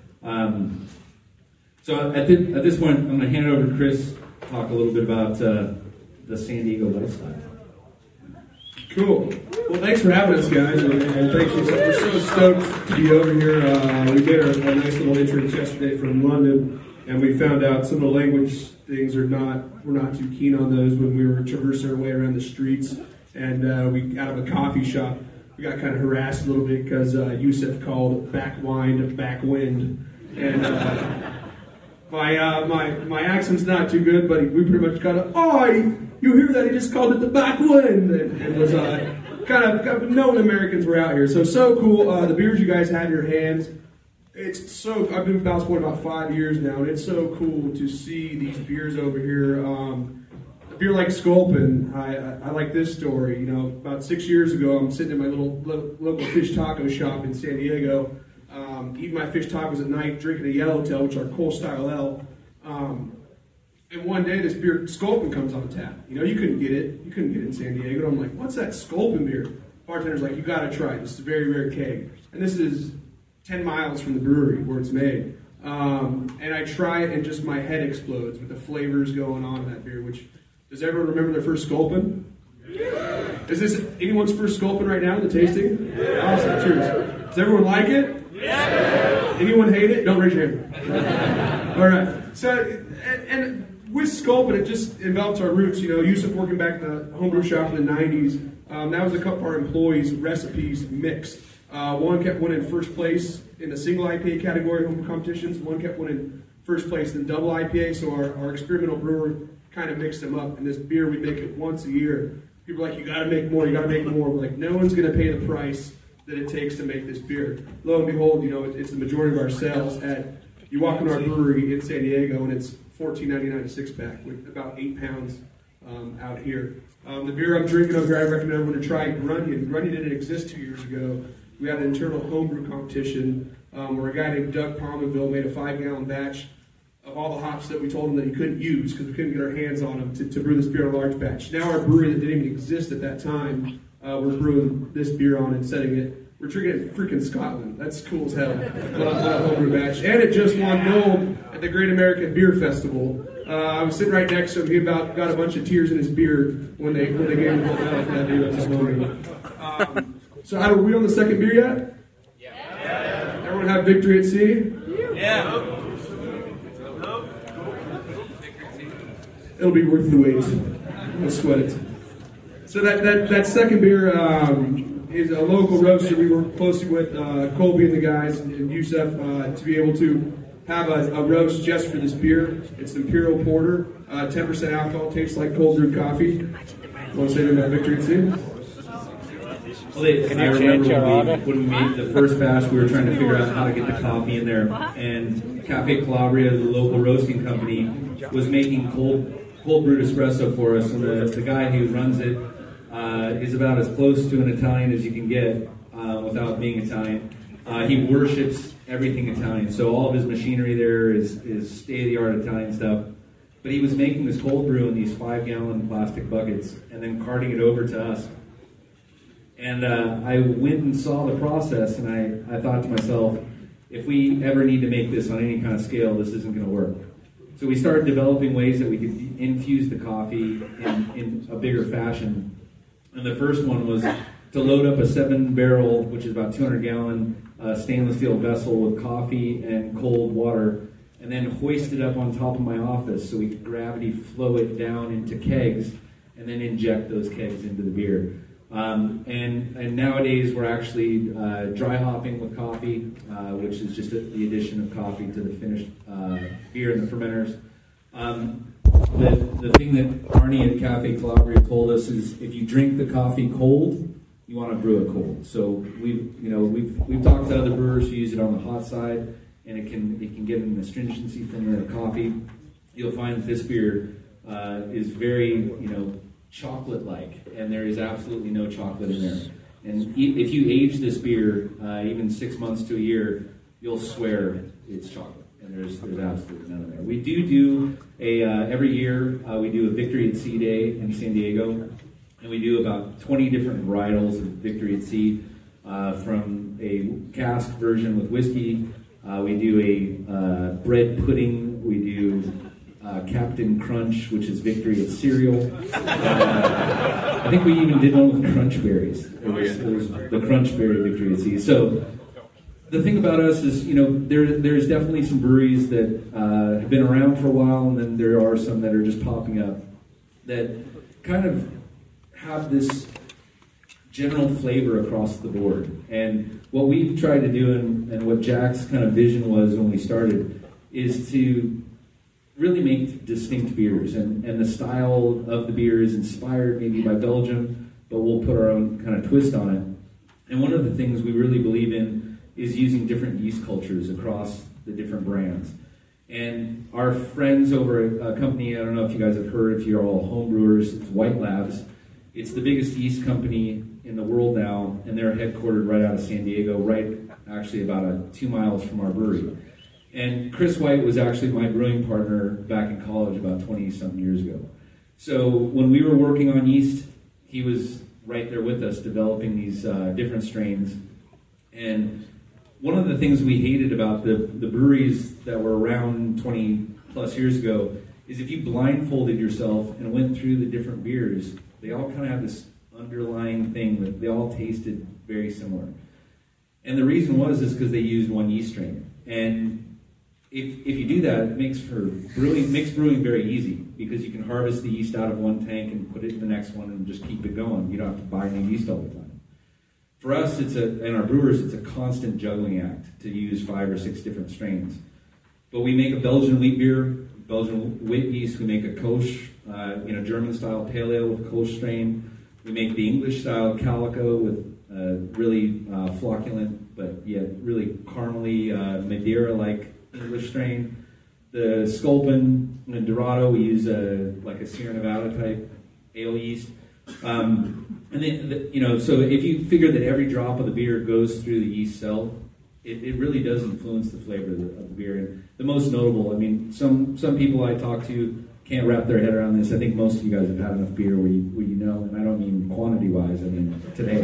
So at this point, I'm going to hand it over to Chris to talk a little bit about the San Diego lifestyle. Cool. Well, thanks for having us, guys, and thank you. We're so stoked to be over here. We made a nice little entrance yesterday from London, and we found out some of the language things we're not too keen on those when we were traversing our way around the streets. And we out of a coffee shop, we got kind of harassed a little bit because Yusuf called backwind backwind, and my accent's not too good, but we pretty much got you hear that? He just called it the backwind, and was kind of knowing Americans were out here. So cool. The beers you guys had in your hands. I've been Ballast Point about 5 years now, and it's so cool to see these beers over here. A beer like Sculpin, I like this story. You know, about 6 years ago, I'm sitting in my little local fish taco shop in San Diego, eating my fish tacos at night, drinking a Yellowtail, which are Cole Style Ale. And one day, this beer, Sculpin, comes on tap. You know, you couldn't get it. You couldn't get it in San Diego. And I'm like, what's that Sculpin beer? Bartender's like, you got to try it. This is a very rare keg. And this is 10 miles from the brewery where it's made. And I try it, and just my head explodes with the flavors going on in that beer. Which, does everyone remember their first Sculpin? Yeah. Is this anyone's first Sculpin right now in the tasting? Yeah. Awesome. Cheers. Does everyone like it? Yeah. Anyone hate it? Don't raise your hand. All right. So, and with Sculpin, it just envelops our roots. You know, Yusuf working back in the homebrew shop in the 90s. That was a couple of our employees' recipes mixed. One kept winning first place in the single IPA category homebrew competitions. One kept winning first place in the double IPA. So our experimental brewer kind of mixed them up. And this beer, we make it once a year. People are like, you got to make more. You got to make more. We're like, no one's going to pay the price that it takes to make this beer. Lo and behold, you know, it's the majority of our sales you walk in our brewery in San Diego, and it's $14.99 a six-pack with about 8 pounds out here. The beer I'm drinking over here, I recommend everyone to try Grunion. Grunion didn't exist 2 years ago. We had an internal homebrew competition where a guy named Doug Palmerville made a 5-gallon batch of all the hops that we told him that he couldn't use because we couldn't get our hands on them to brew this beer in a large batch. Now our brewery that didn't even exist at that time, we're brewing this beer on and setting it. We're drinking it in freaking Scotland. That's cool as hell. What a homebrew batch. And it just won gold at the Great American Beer Festival. I was sitting right next to him. He got a bunch of tears in his beard when they gave him the gold medal for that beer this morning. So are we on the second beer yet? Yeah. Everyone have Victory at Sea? Yeah. It'll be worth the wait. We'll sweat it. So that second beer is a local roaster. We work closely with Colby and the guys and Yusuf to be able to have a roast just for this beer. It's Imperial Porter, 10% alcohol, tastes like cold brewed coffee. Want to say anything about Victory at Sea? Well, I remember when we made the first batch, we were trying to figure out how to get the coffee in there. And Cafe Calabria, the local roasting company, was making cold brewed espresso for us. And the guy who runs it is about as close to an Italian as you can get without being Italian. He worships everything Italian. So all of his machinery there is state-of-the-art Italian stuff. But he was making this cold brew in these 5-gallon plastic buckets and then carting it over to us. And I went and saw the process, and I thought to myself, if we ever need to make this on any kind of scale, this isn't going to work. So we started developing ways that we could infuse the coffee in a bigger fashion. And the first one was to load up a 7-barrel, which is about 200-gallon stainless steel vessel with coffee and cold water, and then hoist it up on top of my office so we could gravity flow it down into kegs and then inject those kegs into the beer. And nowadays we're actually dry hopping with coffee, which is just the addition of coffee to the finished beer and the fermenters. The thing that Arnie at Cafe Calabria told us is if you drink the coffee cold, you want to brew it cold. So we've talked to other brewers who use it on the hot side, and it can give them astringency from the coffee. You'll find that this beer is very chocolate-like, and there is absolutely no chocolate in there. And if you age this beer even 6 months to a year, you'll swear it's chocolate. And there's absolutely none in there. We do every year we do a Victory at Sea Day in San Diego, And we do about 20 different varietals of Victory at Sea, from a cask version with whiskey. We do a bread pudding. We do Captain Crunch, which is Victory at cereal. I think we even did one with crunch berries. It was the crunch berry Victory at Sea. So the thing about us is, there's definitely some breweries that have been around for a while, and then there are some that are just popping up that kind of have this general flavor across the board. And what we've tried to do, and what Jack's kind of vision was when we started, is to really make distinct beers. And the style of the beer is inspired maybe by Belgium, but we'll put our own kind of twist on it. And one of the things we really believe in is using different yeast cultures across the different brands. And our friends over at a company, I don't know if you guys have heard, if you're all home brewers, it's White Labs. It's the biggest yeast company in the world now, and they're headquartered right out of San Diego, right actually about 2 miles from our brewery. And Chris White was actually my brewing partner back in college about 20-something years ago. So when we were working on yeast, he was right there with us developing these different strains. And one of the things we hated about the breweries that were around 20 plus years ago is if you blindfolded yourself and went through the different beers, they all kind of have this underlying thing that they all tasted very similar. And the reason is because they used one yeast strain. And if you do that, it makes brewing very easy, because you can harvest the yeast out of one tank and put it in the next one and just keep it going. You don't have to buy new yeast all the time. For us, and our brewers, it's a constant juggling act to use 5 or 6 different strains. But we make a Belgian wheat beer, Belgian wheat yeast. We make a Kolsch, German-style pale ale with Kolsch strain. We make the English-style Calico with really flocculent, but yet really caramely Madeira-like English strain. The Sculpin and Dorado, we use like a Sierra Nevada type ale yeast. And then, so if you figure that every drop of the beer goes through the yeast cell, it really does influence the flavor of the beer. And the most notable, some people I talk to can't wrap their head around this. I think most of you guys have had enough beer where you know, and I don't mean quantity-wise, I mean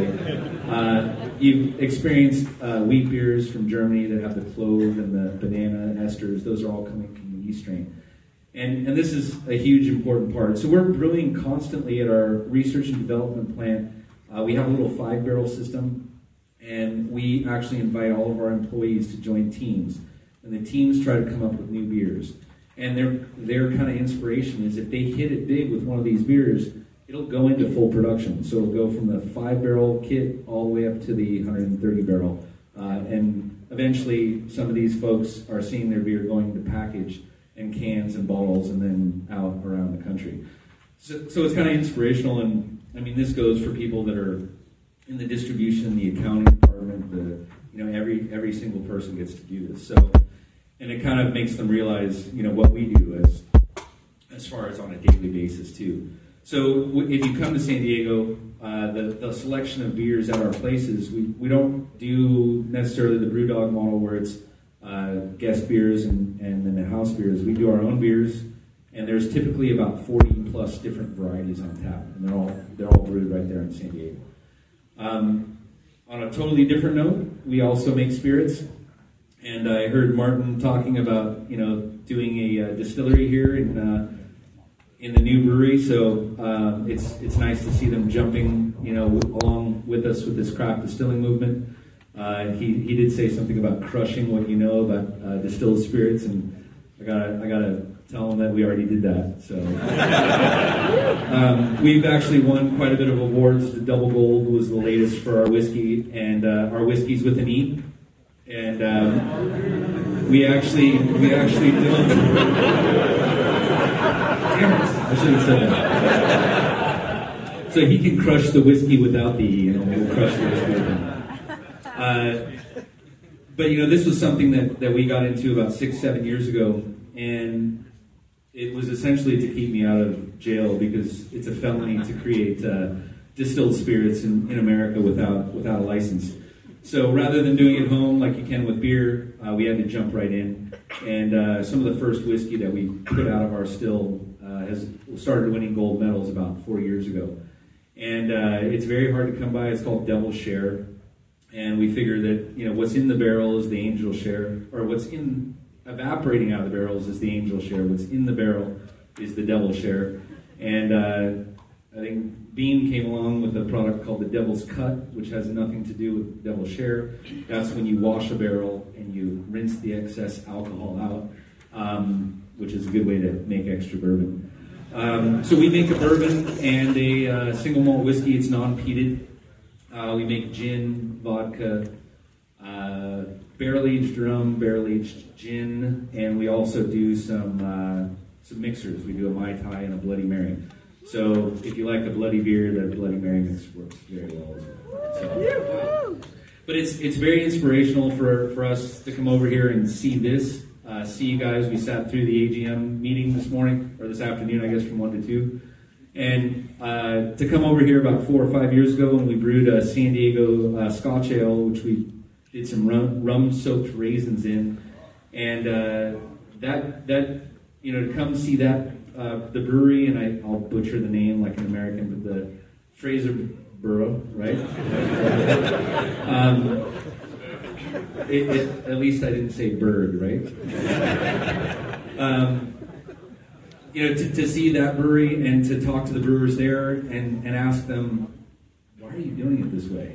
today. You've experienced wheat beers from Germany that have the clove and the banana esters. Those are all coming from the yeast strain. And this is a huge important part. So we're brewing constantly at our research and development plant. We have a little 5-barrel system, and we actually invite all of our employees to join teams. And the teams try to come up with new beers. And their kind of inspiration is if they hit it big with one of these beers, it'll go into full production. So it'll go from the 5-barrel kit all the way up to the 130-barrel. And eventually, some of these folks are seeing their beer going into package and cans and bottles and then out around the country. So it's kind of inspirational. And this goes for people that are in the distribution, the accounting department. Every single person gets to do this. And it kind of makes them realize, what we do as far as on a daily basis too. So if you come to San Diego, the selection of beers at our places, we don't do necessarily the BrewDog model where it's guest beers and then the house beers. We do our own beers, and there's typically about 40 plus different varieties on tap, and they're all brewed right there in San Diego. On a totally different note, we also make spirits. And I heard Martin talking about, doing a distillery here in the new brewery. So it's nice to see them jumping, along with us with this craft distilling movement. He did say something about crushing what you know about distilled spirits, and I gotta tell him that we already did that. So we've actually won quite a bit of awards. The Double Gold was the latest for our whiskey, and our whiskey's with an E. And we actually don't. Damn it! I should have said that. So he can crush the whiskey without the E, and we'll crush the whiskey with him. But this was something that we got into about 6-7 years ago, and it was essentially to keep me out of jail because it's a felony to create distilled spirits in America without a license. So rather than doing it home like you can with beer, we had to jump right in. And some of the first whiskey that we put out of our still has started winning gold medals about 4 years ago. And it's very hard to come by. It's called Devil's Share. And we figure that, what's in the barrel is the angel share, or what's evaporating out of the barrels is the angel share. What's in the barrel is the devil's share. And I think Beam came along with a product called the Devil's Cut, which has nothing to do with Devil's Share. That's when you wash a barrel and you rinse the excess alcohol out, which is a good way to make extra bourbon. So we make a bourbon and a single malt whiskey. It's non-peated. We make gin, vodka, barrel-aged rum, barrel-aged gin, and we also do some mixers. We do a Mai Tai and a Bloody Mary. So if you like a bloody beer, that Bloody Mary mix works very well as well. So, but it's very inspirational for us to come over here and see this. See you guys. We sat through the AGM meeting this morning, or this afternoon, I guess, from 1 to 2. And to come over here about 4 or 5 years ago when we brewed a San Diego Scotch Ale, which we did some rum-soaked raisins in. And that to come see that, the brewery, and I'll butcher the name like an American, but the Fraser Burrow, right? At least I didn't say bird, right? To see that brewery and to talk to the brewers there and ask them, why are you doing it this way?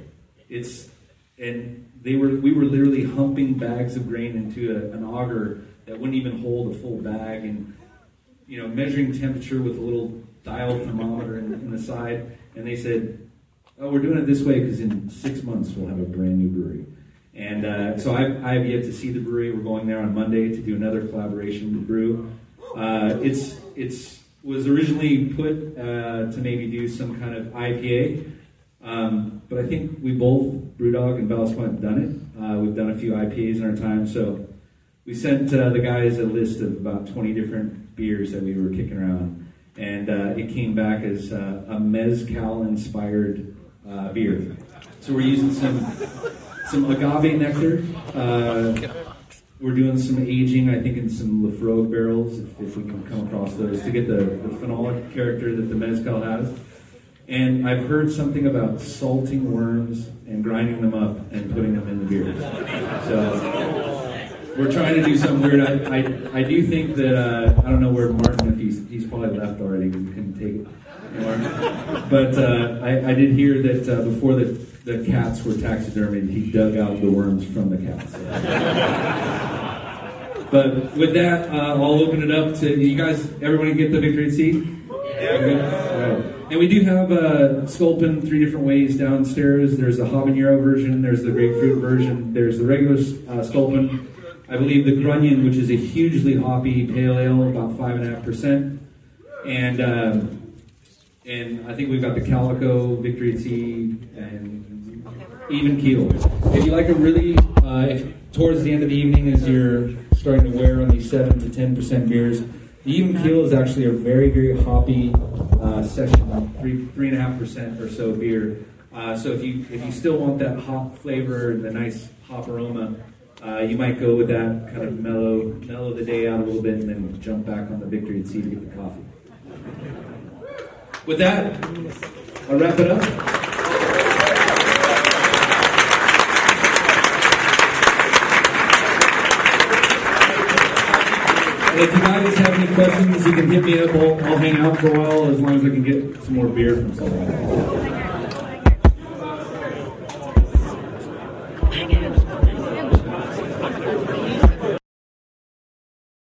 We were literally humping bags of grain into an auger that wouldn't even hold a full bag, and measuring temperature with a little dial thermometer in the side. And they said, oh, we're doing it this way because in 6 months we'll have a brand new brewery. And so I have yet to see the brewery. We're going there on Monday to do another collaboration with brew. It was originally put to maybe do some kind of IPA, but I think we both, Brewdog and Ballast Point, have done it. We've done a few IPAs in our time, so we sent the guys a list of about 20 different beers that we were kicking around, and it came back as a mezcal-inspired beer. So we're using some agave nectar. We're doing some aging, I think, in some Lafroig barrels, if we can come across those, to get the phenolic character that the mezcal has. And I've heard something about salting worms and grinding them up and putting them in the beer. So we're trying to do something weird. I do think that, I don't know where Martin, if he's probably left already because he couldn't take it anymore. But I did hear that before the cats were taxidermied, he dug out the worms from the cats. But with that, I'll open it up to you guys. Everybody get the Victory at Sea? Yeah. Right. And we do have Sculpin 3 different ways downstairs. There's the habanero version, there's the grapefruit version, there's the regular Sculpin. I believe the Grunion, which is a hugely hoppy pale ale, about 5.5%. And I think we've got the Calico, Victory at Sea, and Even Keel. If you like a really, towards the end of the evening as you're starting to wear on these 7 to 10% beers, the Even Keel is actually a very, very hoppy session, 3.5% or so beer. So if you still want that hop flavor and the nice hop aroma, you might go with that, kind of mellow the day out a little bit, and then jump back on the Victory at Sea to get the coffee. With that, I'll wrap it up. And if you guys have any questions, you can hit me up. I'll hang out for a while as long as I can get some more beer from someone.